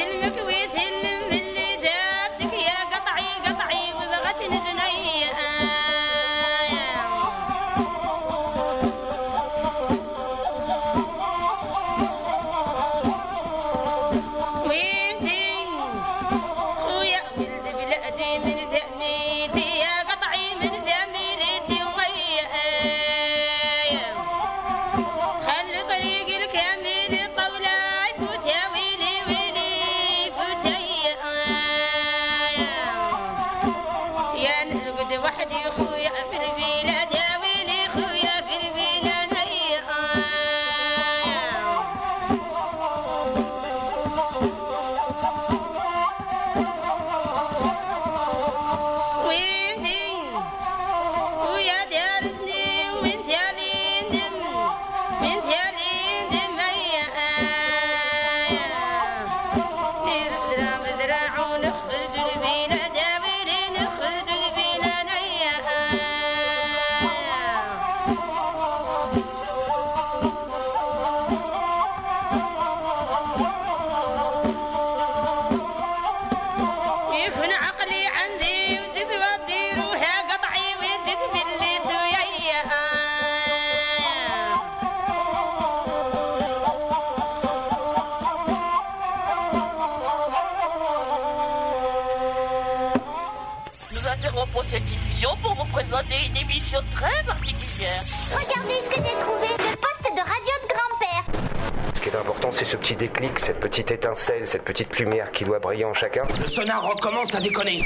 pour cette diffusion pour vous présenter une émission très particulière. Regardez ce que j'ai trouvé, le poste de radio de grand-père. Ce qui est important, c'est ce petit déclic, cette petite étincelle, cette petite lumière qui doit briller en chacun. Le sonar recommence à déconner.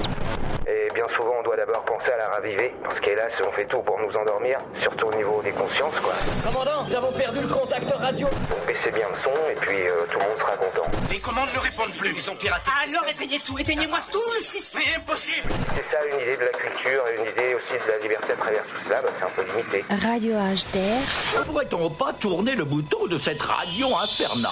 Et bien souvent, on doit d'abord penser à la raviver, parce qu'hélas, on fait tout pour nous endormir, surtout au niveau des consciences, quoi. Commandant, nous avons perdu le contact radio. Donc baissez bien le son, et puis tout le monde sera content. Les commandes ne répondent plus, ils ont piraté. Alors éteignez tout, éteignez-moi tout le système. Mais impossible. C'est ça une idée de la culture, et une idée aussi de la liberté à travers tout cela, c'est un peu limité. Radio HDR. Ne pourrait-on pas tourner le bouton de cette radio infernale?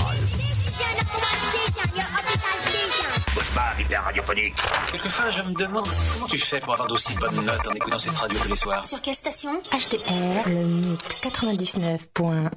Cauchemar hyper radiophonique. Quelquefois, je me demande comment tu fais pour avoir d'aussi bonnes notes en écoutant cette radio tous les soirs. Sur quelle station? HDR, le mix 99.1.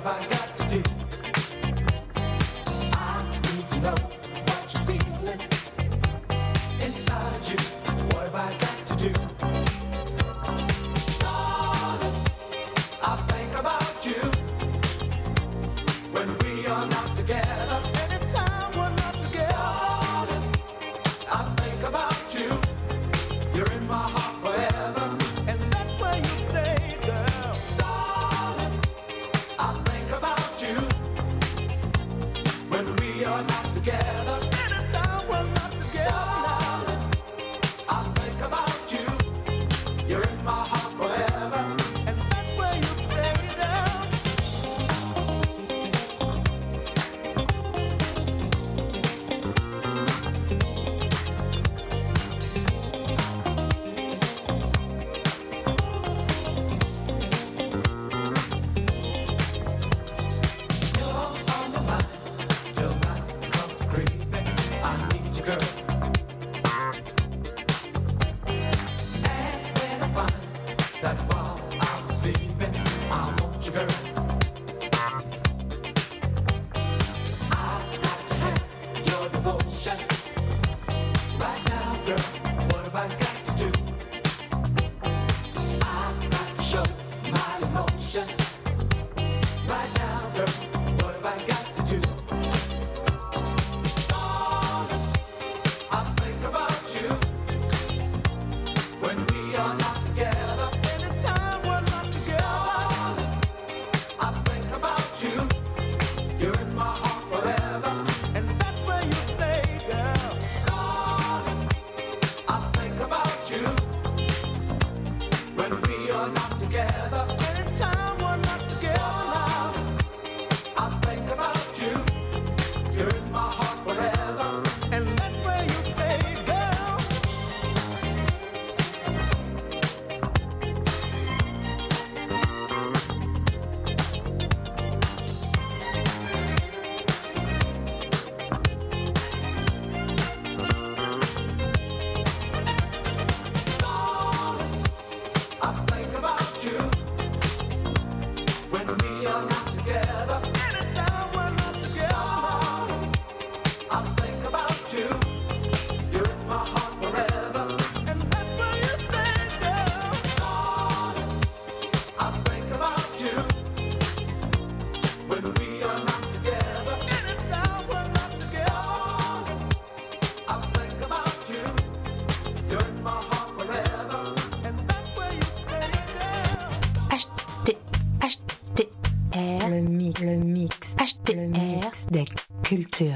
Des Culture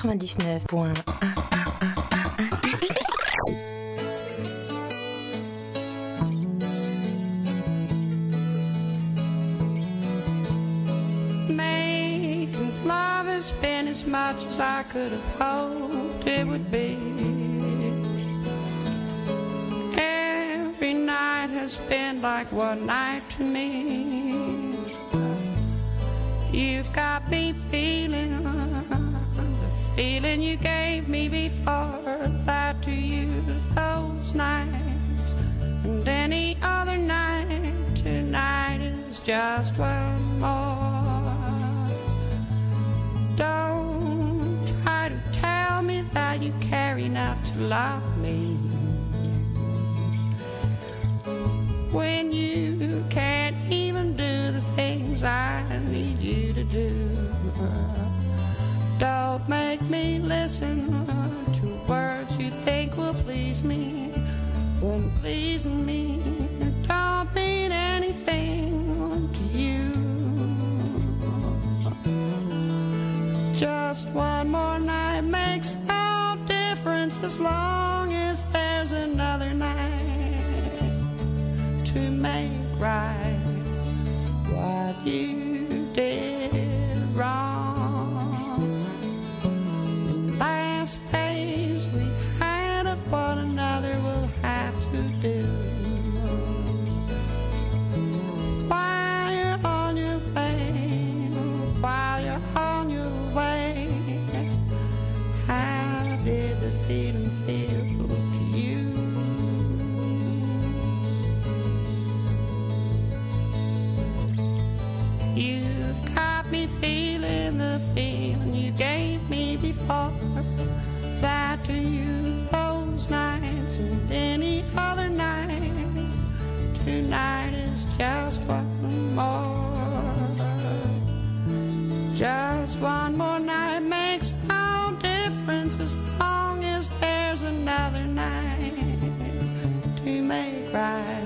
99.1. Making love has been as much as I could have hoped it would be. Every night has been like one night to me. You've got me feeling the feeling you gave me before. That to you, those nights and any other night. Tonight is just one more. Don't try to tell me that you care enough to love me when you can't even do the things I need you to do. Don't make me listen to words you think will please me, when pleasing me don't mean anything to you. Just one more night makes no difference as long as there's another night to make right what you did wrong. The last days we had of one another we'll have to do. While you're on your way, while you're on your way, how did the feeling feel to you? Just one more night makes no difference as long as there's another night to make right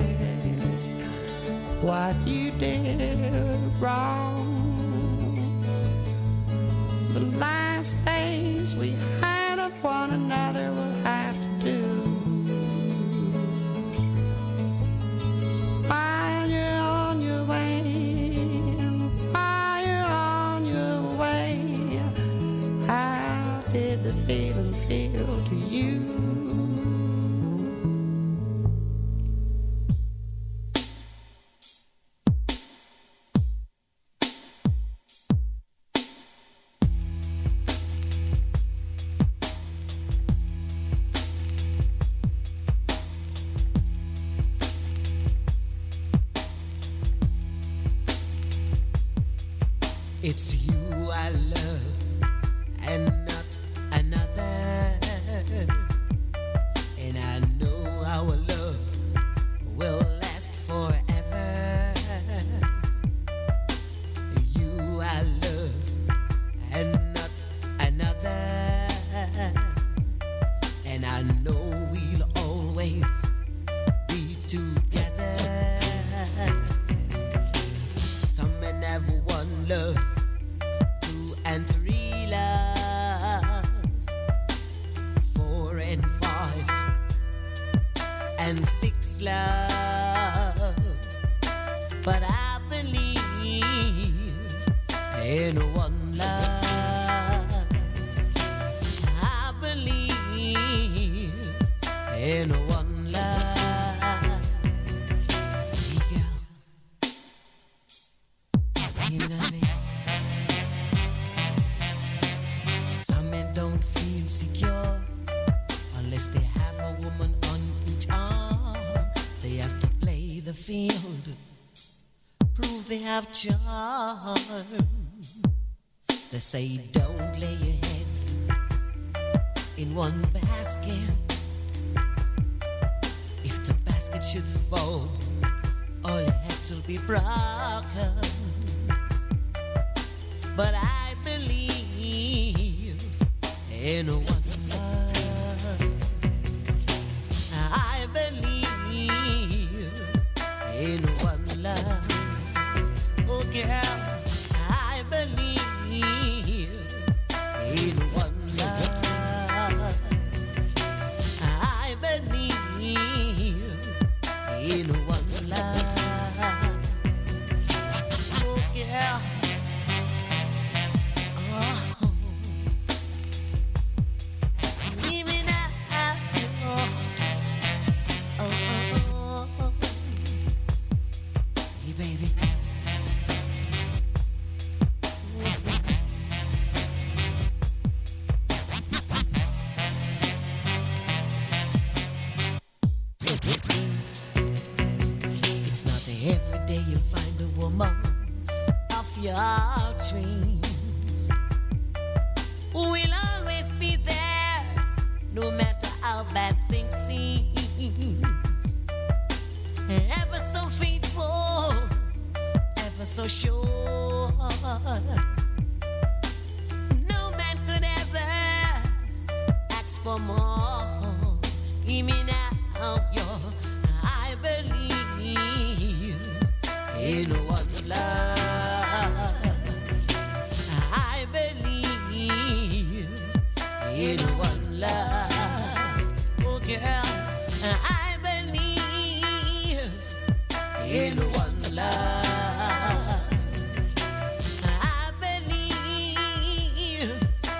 what you did wrong. The last days we had of one another will have to do. While you're on your way, while you're on your way, how did the feeling feel to you? It's you I love and not another. And I know our love will last forever. You I love and not another. And I know we'll always be together. Some men have one love, two and three love, 4 and 5 and 6 love. But I believe in one love. I believe in one love. Girl, you know me. Some men don't feel secure unless they have a woman on each arm. They have to play the field, prove they have charm. They say don't lay your eggs in one basket. If the basket should fall, all your eggs will be broken. But I believe in one love. I believe in one love. Oh girl, I believe in one love. I believe in one love. Oh girl. It's not every day you'll find a woman of your dreams who will always be there, no matter how bad things seem. Ever so faithful, ever so sure. No man could ever ask for more. Hear me now, yo. I believe in one love. I believe in one love. Oh girl, I believe in one love. I believe,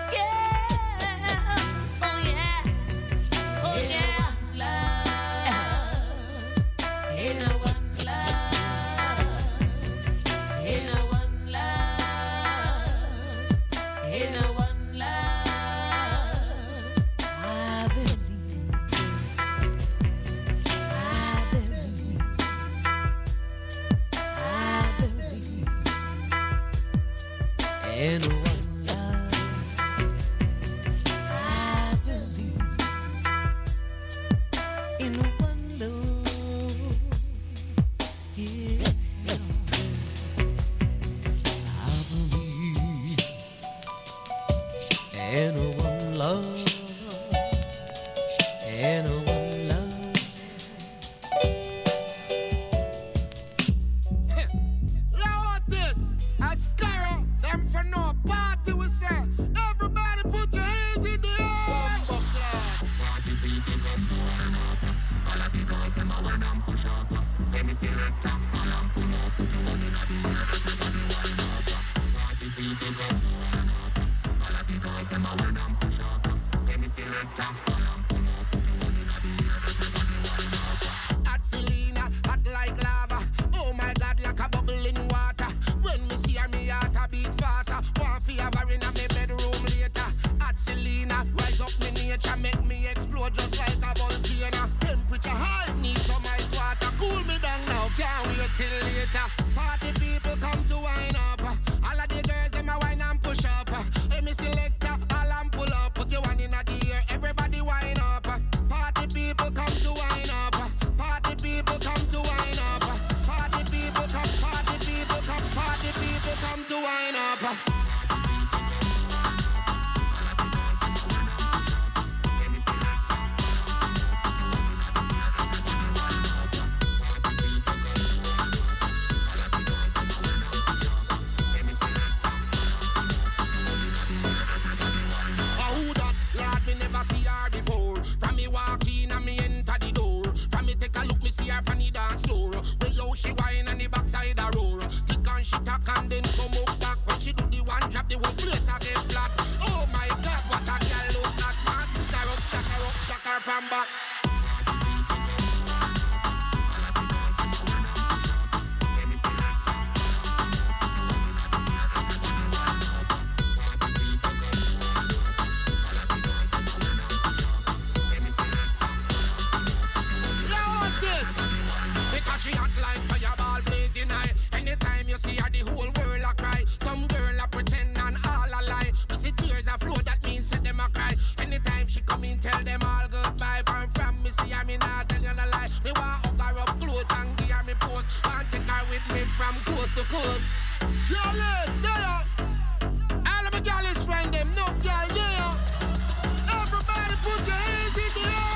yeah, oh yeah, oh yeah, love, in one love, in one love, in one love. I believe, I believe, I believe in one love. I believe in one love. Yeah, I believe. and one love, and one love. Lord, this I scare them for no party. We say, everybody put your hands in the air. Party people come to wine up. All of the girls them a wine and push up. Any selector, all and pull up. Put your one in the air, everybody wine up. Party people come to wine up. All of the girls them a wine and push up. Any selector, all and pull up. Put your one in the air, everybody wine up. Hot Selena, hot like lava. Oh my God, like a bubble in water. When me see her, me heart a beat faster. Want fi have her in a me bedroom later. Hot Selena, rise up me nature, make me explode just like a volcano. Temperature high, need some ice water. Cool me down now, can't wait till later. Party people come to wine up. All of the girls them a wine and push up. Hey, me selector, all and pull up. Put your one in the air, everybody wine up. Party people come to wine up. Party people come to wine up. Party people come, party people come, party people come to wine up. See her before. From me walk in and me enter the door. From me take a look, me see her on the dance floor. Where yo she whine and the backside a roar. Tick and she tack and then come up back. When she do the one drop, the whole place a get flat. Oh my God, what a girl look that man. Stack her from back. She hot like fireball blazing high. Anytime you see her, the whole world a cry. Some girl a pretend and all a lie. You see tears a flow, that means set them a cry. Anytime she come in, tell them all goodbye. From me see her, me not tell you no lie. Me want hug her up close and give her me pose. Want take her with me from coast to coast. Jealous, there. All of my jealous friend them, enough girl there. Everybody put your hands in the air.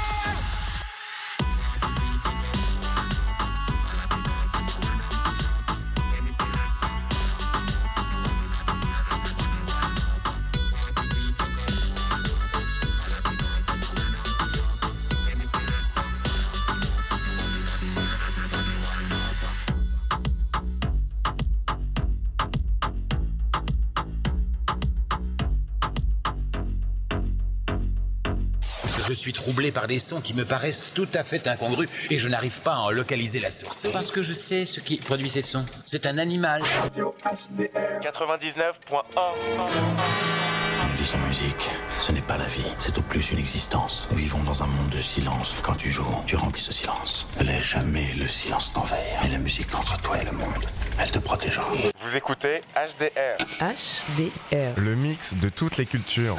Je suis troublé par des sons qui me paraissent tout à fait incongrus et je n'arrive pas à en localiser la source. Parce que je sais ce qui produit ces sons. C'est un animal. 99.1. On dit sans musique, ce n'est pas la vie, c'est au plus une existence. Nous vivons dans un monde de silence. Quand tu joues, tu remplis ce silence. Ne laisse jamais le silence t'envahir. Mais la musique entre toi et le monde, elle te protégera. Vous écoutez HDR. HDR. Le mix de toutes les cultures.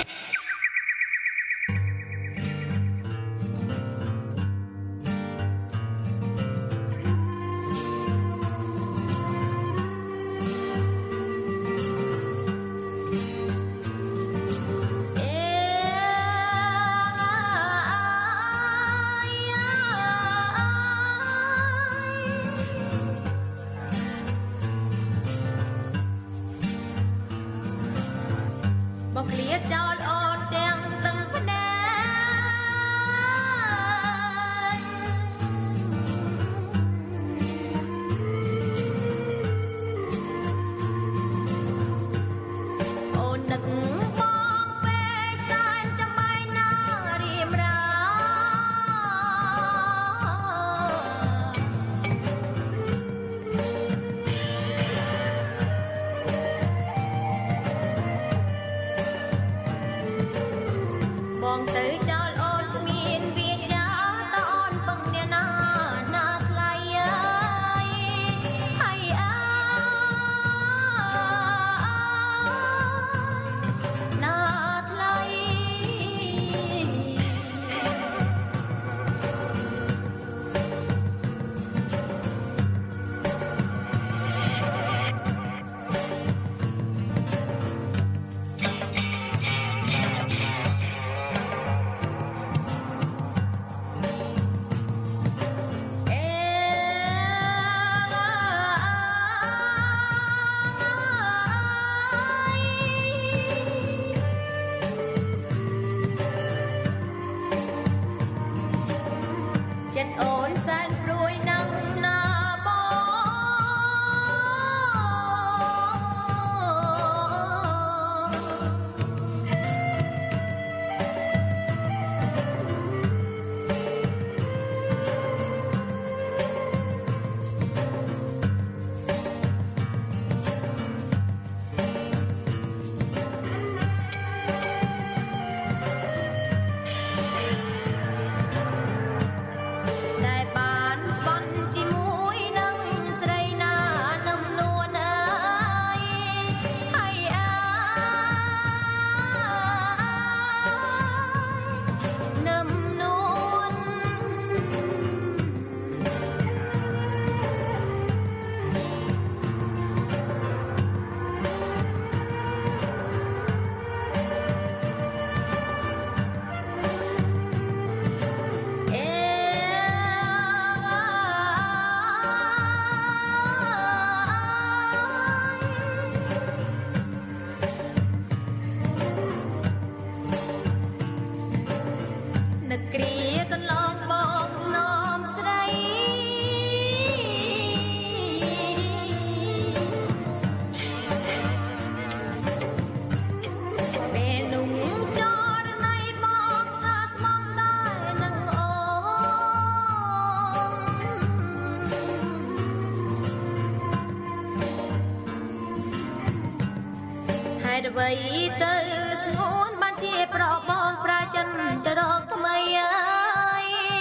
អ្វីទៅស្ងួនបានជាប្របងប្រាចិនទៅរកថ្មីអើយ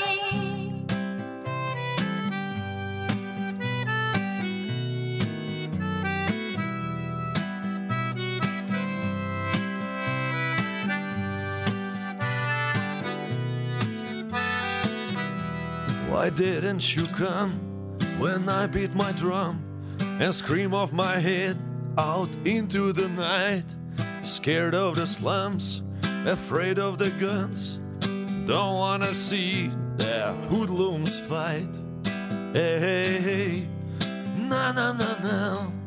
Why didn't you come when I beat my drum and scream off my head out into the night? Scared of the slums, afraid of the guns, don't wanna see the hoodlums fight. Hey, hey, hey, na na na na,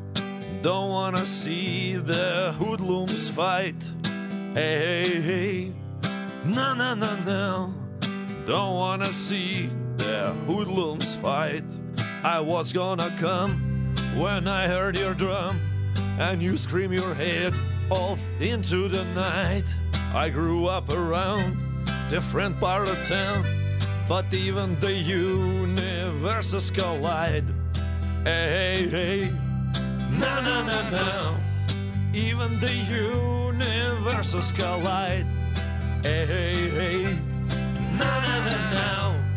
don't wanna see the hoodlums fight. Hey, hey, hey, na na na na, don't wanna see the hoodlums fight. I was gonna come when I heard your drum and you scream your head off into the night. I grew up around different part of town, but even the universes collide. Hey, hey, hey, na na na na, even the universes collide. Hey, hey, hey, na na na na,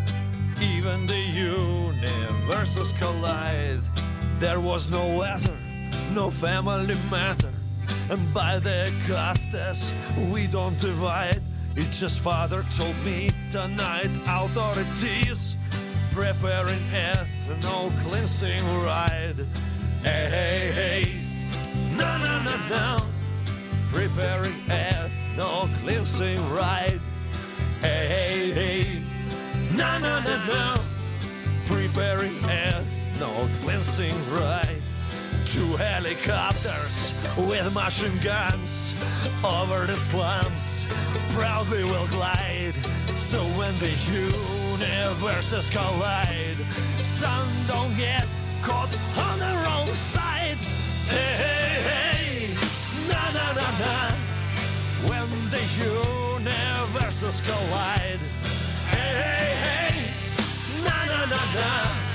even the universes collide. There was no letter, no family matter, and by the castes we don't divide. It's just father told me tonight authorities preparing ethno cleansing ride. Hey, hey, hey, na na na na, preparing ethno cleansing ride. Hey, hey, hey, na na na na, preparing ethno cleansing ride. 2 helicopters with machine guns over the slums proudly will glide. So when the universes collide, sun don't get caught on the wrong side. Hey, hey, hey, na na na na, when the universes collide. Hey, hey, hey, na na na na,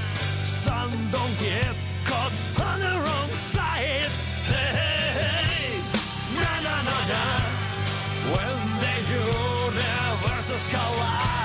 sun don't get caught on the wrong side. Hey, hey, hey, na na na na, when the universes collide.